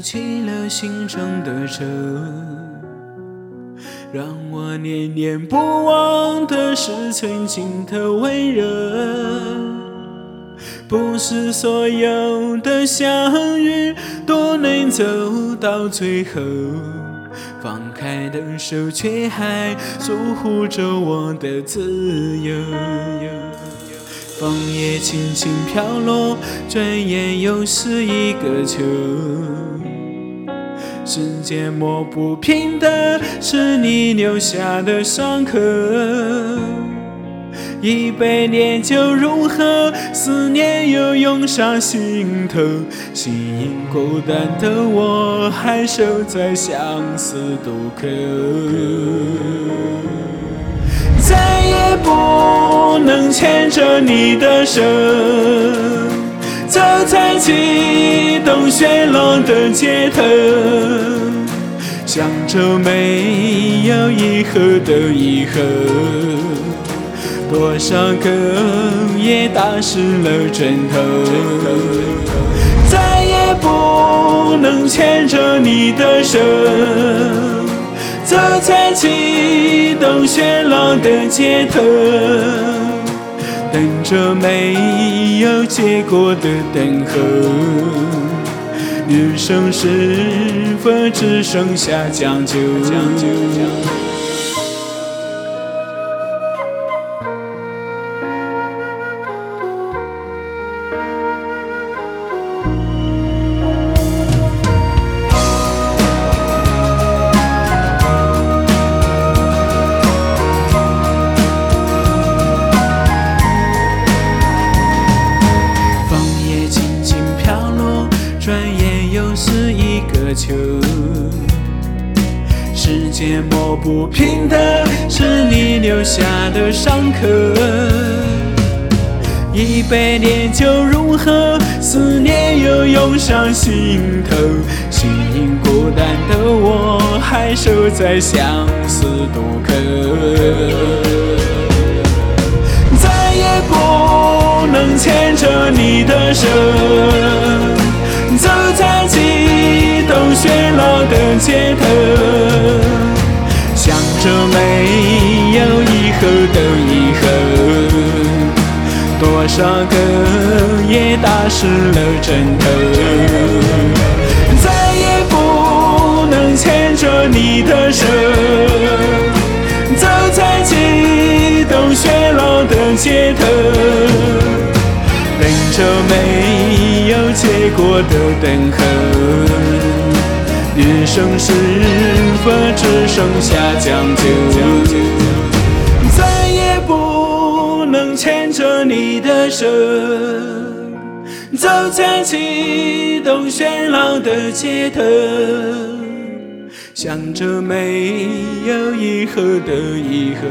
起了心中的愁，让我念念不忘的是曾经的温柔。不是所有的相遇都能走到最后，放开的手却还守护着我的自由。枫叶轻轻飘落，转眼又是一个秋。世界抹不平的是你留下的伤口，100年就如何，思念又涌上心头。心因孤单的我，还守在相思渡口。再也不能牵着你的手，走在激动喧闹的街头，想着没有以后的以后。多少个夜打湿了枕头，再也不能牵着你的手，走在激动喧闹的街头，等着没有结果的等候。余生是否只剩下将就？转眼又是一个秋，世界抹不平的是你留下的伤口。100年就如何，思念又涌上心头。心因孤单的我，还守在相思渡口。再也不能牵着你的手，走在激动喧闹的街头，想着没有以后的以后。多少个夜打湿了枕头，再也不能牵着你的手，走在激动喧闹的街头，等着没有结果的等候。余生是否只剩下将就？再也不能牵着你的手，走在激动喧闹的街头，想着没有以后的以后。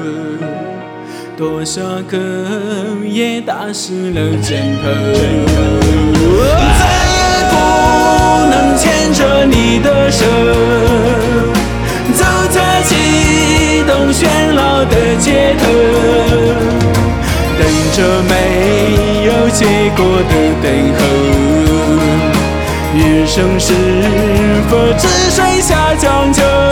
多少个夜打湿了枕头，再也不能牵着你的手，走在激动喧闹的街头，等着没有结果的等候。余生是否只剩下将就？